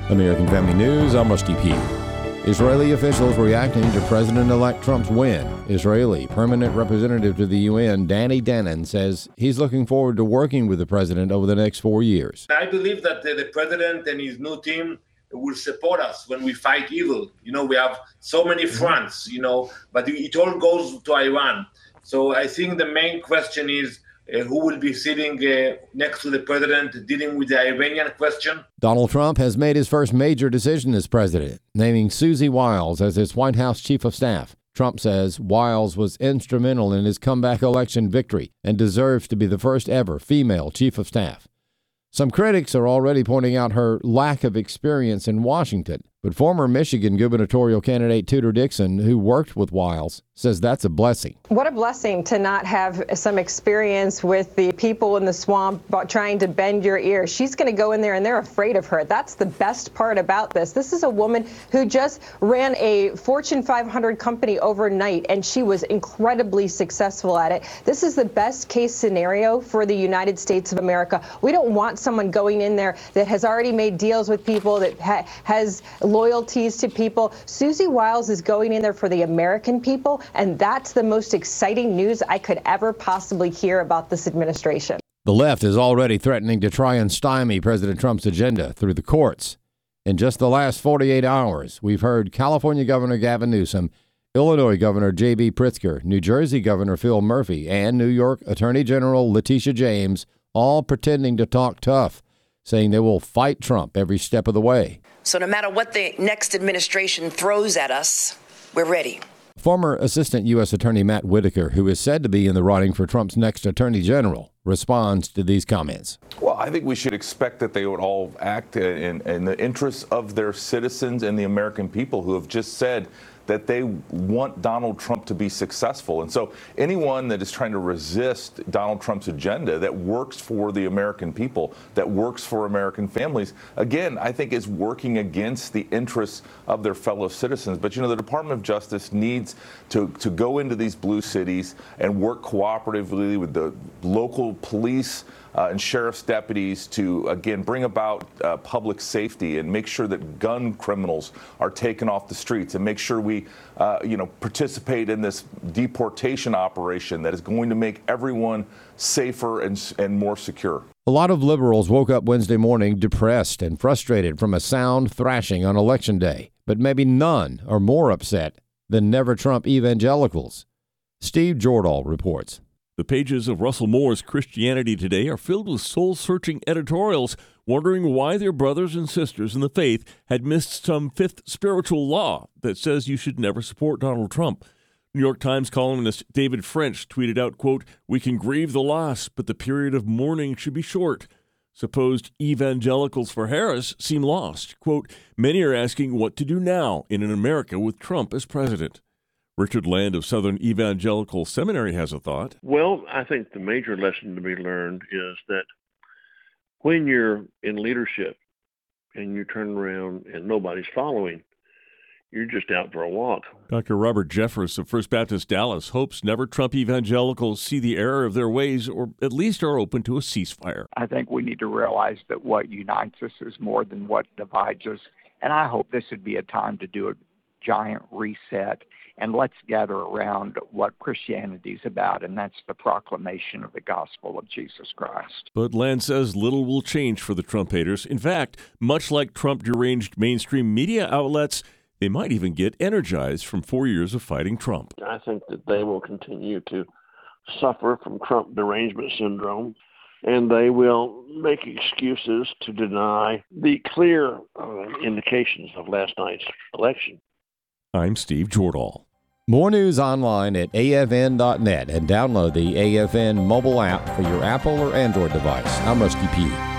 American Family News, I'm Rusty P. Israeli officials reacting to President-elect Trump's win. Israeli permanent representative to the UN, Danny Danon, says he's looking forward to working with the president over the next 4 years. I believe that the president and his new team will support us when we fight evil. We have so many fronts, but it all goes to Iran. So I think the main question is who will be sitting next to the president dealing with the Iranian question. Donald Trump has made his first major decision as president, naming Susie Wiles as his White House chief of staff. Trump says Wiles was instrumental in his comeback election victory and deserves to be the first ever female chief of staff. Some critics are already pointing out her lack of experience in Washington, but former Michigan gubernatorial candidate Tudor Dixon, who worked with Wiles, says that's a blessing. What a blessing to not have some experience with the people in the swamp trying to bend your ear. She's going to go in there and they're afraid of her. That's the best part about this. This is a woman who just ran a Fortune 500 company overnight, and she was incredibly successful at it. This is the best case scenario for the United States of America. We don't want someone going in there that has already made deals with people, that has loyalties to people. Susie Wiles is going in there for the American people, and that's the most exciting news I could ever possibly hear about this administration. The left is already threatening to try and stymie President Trump's agenda through the courts. In just the last 48 hours, we've heard California Governor Gavin Newsom, Illinois Governor J.B. Pritzker, New Jersey Governor Phil Murphy, and New York Attorney General Letitia James all pretending to talk tough, saying they will fight Trump every step of the way. So no matter what the next administration throws at us, we're ready. Former Assistant U.S. Attorney Matt Whitaker, who is said to be in the running for Trump's next Attorney General, responds to these comments. Well, I think we should expect that they would all act in the interests of their citizens and the American people who have just said that they want Donald Trump to be successful. And so anyone that is trying to resist Donald Trump's agenda that works for the American people, that works for American families, again, I think is working against the interests of their fellow citizens. But, the Department of Justice needs to go into these blue cities and work cooperatively with the local police and sheriff's deputies to, again, bring about public safety and make sure that gun criminals are taken off the streets, and make sure we, participate in this deportation operation that is going to make everyone safer and more secure. A lot of liberals woke up Wednesday morning depressed and frustrated from a sound thrashing on Election Day, but maybe none are more upset than Never Trump evangelicals. Steve Jordahl reports. The pages of Russell Moore's Christianity Today are filled with soul-searching editorials wondering why their brothers and sisters in the faith had missed some fifth spiritual law that says you should never support Donald Trump. New York Times columnist David French tweeted out, quote, "We can grieve the loss, but the period of mourning should be short." Supposed evangelicals for Harris seem lost. Quote, "Many are asking what to do now in an America with Trump as president." Richard Land of Southern Evangelical Seminary has a thought. Well, I think the major lesson to be learned is that when you're in leadership and you turn around and nobody's following, you're just out for a walk. Dr. Robert Jeffress of First Baptist Dallas hopes Never Trump evangelicals see the error of their ways, or at least are open to a ceasefire. I think we need to realize that what unites us is more than what divides us. And I hope this would be a time to do a giant reset, and let's gather around what Christianity is about, and that's the proclamation of the gospel of Jesus Christ. But Land says little will change for the Trump haters. In fact, much like Trump-deranged mainstream media outlets, they might even get energized from 4 years of fighting Trump. I think that they will continue to suffer from Trump derangement syndrome, and they will make excuses to deny the clear indications of last night's election. I'm Steve Jordahl. More news online at afn.net and download the AFN mobile app for your Apple or Android device. I'm Rusty P.